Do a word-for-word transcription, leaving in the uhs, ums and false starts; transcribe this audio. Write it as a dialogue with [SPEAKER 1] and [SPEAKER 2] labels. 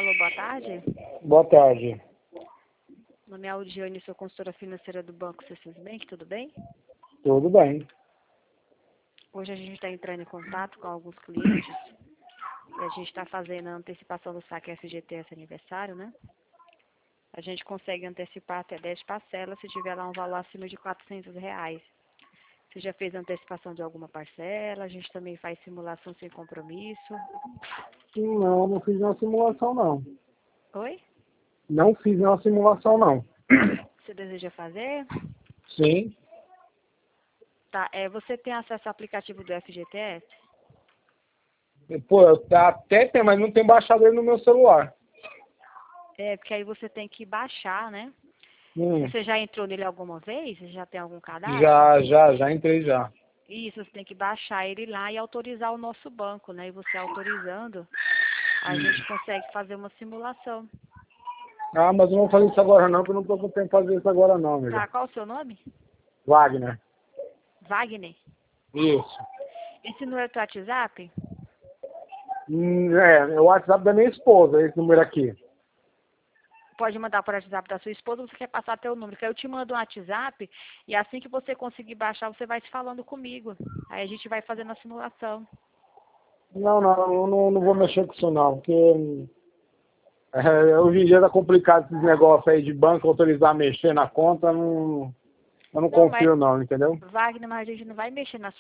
[SPEAKER 1] alô, boa tarde.
[SPEAKER 2] Boa tarde.
[SPEAKER 1] Meu nome é Aldiane, sou consultora financeira do Banco C C Bank, tudo bem?
[SPEAKER 2] Tudo bem.
[SPEAKER 1] Hoje a gente está entrando em contato com alguns clientes e a gente está fazendo a antecipação do saque F G T S aniversário, né? A gente consegue antecipar até dez parcelas se tiver lá um valor acima de quatrocentos reais. Você já fez antecipação de alguma parcela? A gente também faz simulação sem compromisso.
[SPEAKER 2] Não, não fiz nenhuma simulação, não.
[SPEAKER 1] Oi?
[SPEAKER 2] Não fiz nenhuma simulação, não.
[SPEAKER 1] Você deseja fazer?
[SPEAKER 2] Sim.
[SPEAKER 1] Tá, é, você tem acesso ao aplicativo do F G T S?
[SPEAKER 2] Pô, eu até tenho, mas não tenho baixado ele no meu celular.
[SPEAKER 1] É, porque aí você tem que baixar, né?
[SPEAKER 2] Hum.
[SPEAKER 1] Você já entrou nele alguma vez? Você já tem algum cadastro?
[SPEAKER 2] Já, já, já entrei já.
[SPEAKER 1] Isso, você tem que baixar ele lá e autorizar o nosso banco, né? E você autorizando, a gente consegue fazer uma simulação.
[SPEAKER 2] Ah, mas eu não vou fazer isso agora não, porque eu não tô com tempo de fazer isso agora não, amiga.
[SPEAKER 1] Tá, qual o seu nome?
[SPEAKER 2] Wagner.
[SPEAKER 1] Wagner.
[SPEAKER 2] Isso.
[SPEAKER 1] Esse número é teu WhatsApp?
[SPEAKER 2] Hum, é, é o WhatsApp da minha esposa, esse número aqui.
[SPEAKER 1] Pode mandar para o WhatsApp da sua esposa, ou você quer passar teu número, que aí eu te mando um WhatsApp e assim que você conseguir baixar, você vai se falando comigo. Aí a gente vai fazendo a simulação.
[SPEAKER 2] Não, não, eu não, não vou mexer com isso não, porque é, hoje em dia tá complicado esses negócios aí de banco autorizar a mexer na conta, não, eu não
[SPEAKER 1] Não, mas
[SPEAKER 2] confio não, entendeu?
[SPEAKER 1] Wagner, mas a gente não vai mexer na